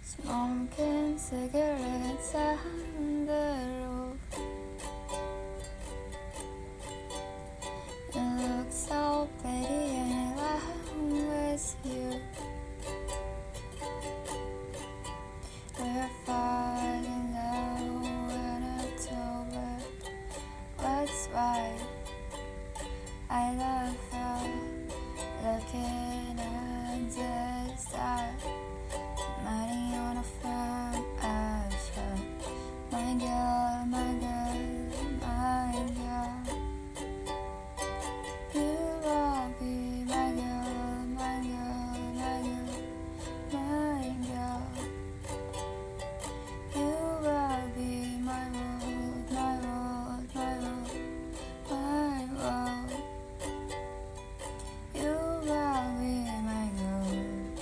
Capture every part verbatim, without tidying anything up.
Smoking cigarettes on the road. You look so pretty and I'm with you. We're falling in love in October. What's right? I love her. Looking at the stars. Money on a firm ashore. My girl, my girl, my girl. You will be my girl, my girl, my girl, my girl. You will be my world, my world, my world, my world. You will be my girl.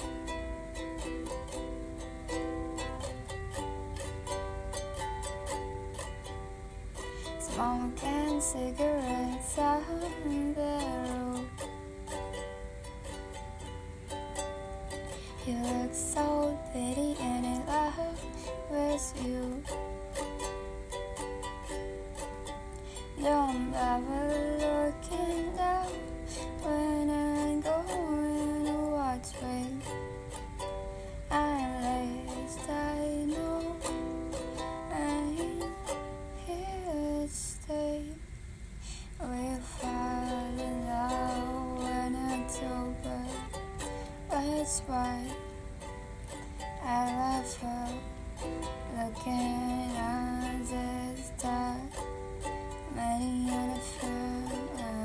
Smoking cigarettes on the road. You look so pretty and in love with you. Don't ever looking down when I'm going to watch way. At least I know I'm here to stay. We fall in love in October. That's why I love her. Looking at the stars, many on the first.